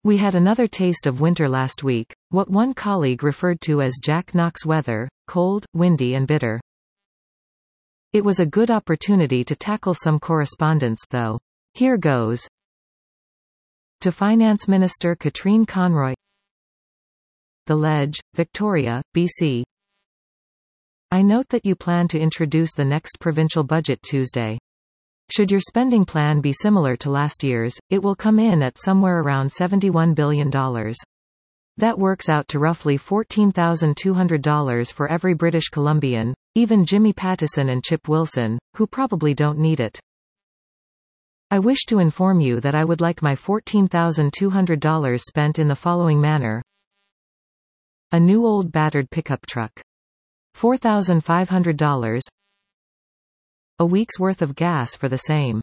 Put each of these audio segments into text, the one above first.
We had another taste of winter last week, what one colleague referred to as Jack Knox weather, cold, windy and bitter. It was a good opportunity to tackle some correspondence though. Here goes. To Finance Minister Katrine Conroy. The Ledge, Victoria, BC. I note that you plan to introduce the next provincial budget Tuesday. Should your spending plan be similar to last year's, it will come in at somewhere around $71 billion. That works out to roughly $14,200 for every British Columbian, even Jimmy Pattison and Chip Wilson, who probably don't need it. I wish to inform you that I would like my $14,200 spent in the following manner. A new old battered pickup truck. $4,500. A week's worth of gas for the same.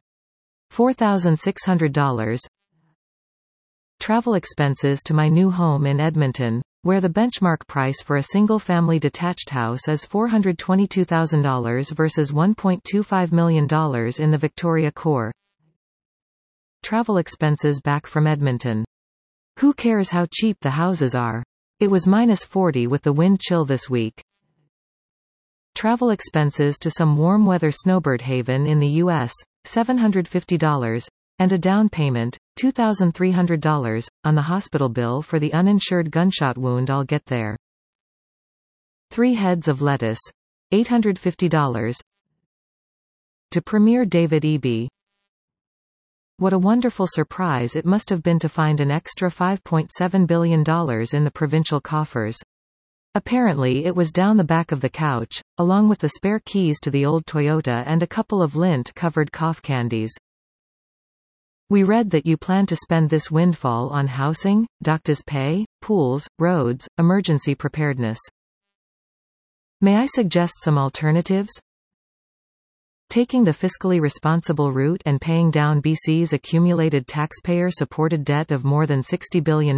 $4,600. Travel expenses to my new home in Edmonton, where the benchmark price for a single-family detached house is $422,000 versus $1.25 million in the Victoria core. Travel expenses back from Edmonton. Who cares how cheap the houses are? It was -40 with the wind chill this week. Travel expenses to some warm weather snowbird haven in the U.S., $750, and a down payment, $2,300, on the hospital bill for the uninsured gunshot wound. I'll get there. 3 heads of lettuce, $850. To Premier David Eby. What a wonderful surprise it must have been to find an extra $5.7 billion in the provincial coffers. Apparently it was down the back of the couch, along with the spare keys to the old Toyota and a couple of lint-covered cough candies. We read that you plan to spend this windfall on housing, doctors' pay, pools, roads, emergency preparedness. May I suggest some alternatives? Taking the fiscally responsible route and paying down BC's accumulated taxpayer-supported debt of more than $60 billion.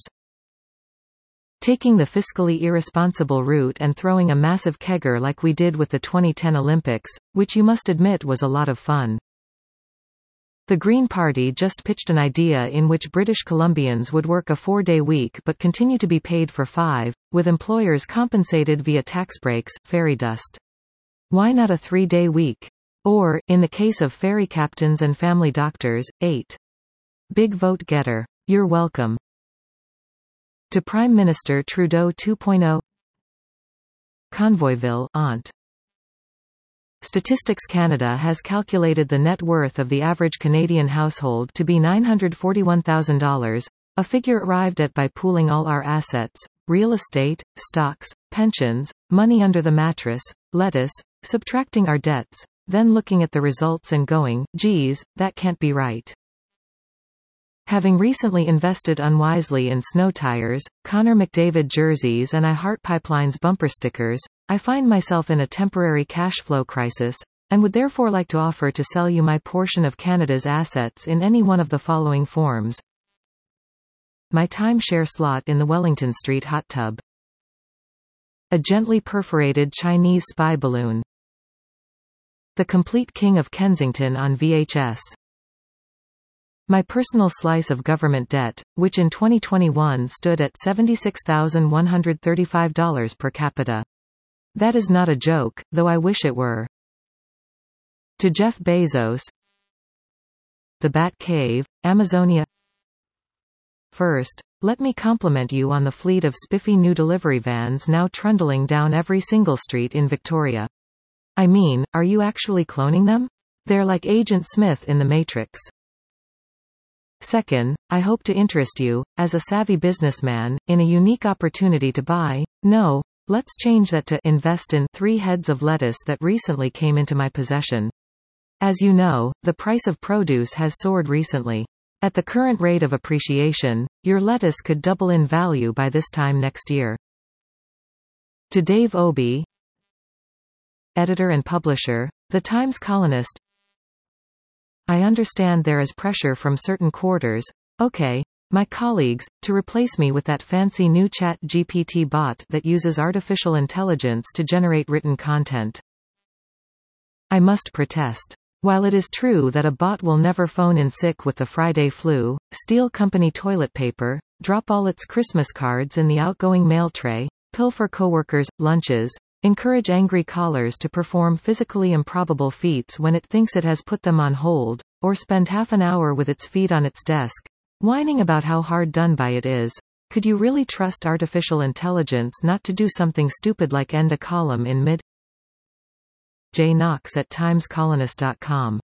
Taking the fiscally irresponsible route and throwing a massive kegger like we did with the 2010 Olympics, which you must admit was a lot of fun. The Green Party just pitched an idea in which British Columbians would work a 4-day week but continue to be paid for 5, with employers compensated via tax breaks, fairy dust. Why not a 3-day week? Or, in the case of ferry captains and family doctors, 8. Big vote getter. You're welcome. To Prime Minister Trudeau 2.0. Convoyville, Ont. Statistics Canada has calculated the net worth of the average Canadian household to be $941,000, a figure arrived at by pooling all our assets, real estate, stocks, pensions, money under the mattress, lettuce, subtracting our debts, then looking at the results and going, geez, that can't be right. Having recently invested unwisely in snow tires, Connor McDavid jerseys and I Heart Pipelines bumper stickers, I find myself in a temporary cash flow crisis, and would therefore like to offer to sell you my portion of Canada's assets in any one of the following forms. My timeshare slot in the Wellington Street hot tub. A gently perforated Chinese spy balloon. The Complete King of Kensington on VHS. My personal slice of government debt, which in 2021 stood at $76,135 per capita. That is not a joke, though I wish it were. To Jeff Bezos. The Bat Cave, Amazonia. First, let me compliment you on the fleet of spiffy new delivery vans now trundling down every single street in Victoria. I mean, are you actually cloning them? They're like Agent Smith in The Matrix. Second, I hope to interest you, as a savvy businessman, in a unique opportunity to buy, no, let's change that to invest in 3 heads of lettuce that recently came into my possession. As you know, the price of produce has soared recently. At the current rate of appreciation, your lettuce could double in value by this time next year. To Dave Obey, editor and publisher, The Times columnist. I understand there is pressure from certain quarters, okay, my colleagues, to replace me with that fancy new ChatGPT bot that uses artificial intelligence to generate written content. I must protest. While it is true that a bot will never phone in sick with the Friday flu, steal company toilet paper, drop all its Christmas cards in the outgoing mail tray, pilfer coworkers' lunches, encourage angry callers to perform physically improbable feats when it thinks it has put them on hold, or spend half an hour with its feet on its desk, whining about how hard done by it is, could you really trust artificial intelligence not to do something stupid like end a column in mid? Jay Knox at TimesColonist.com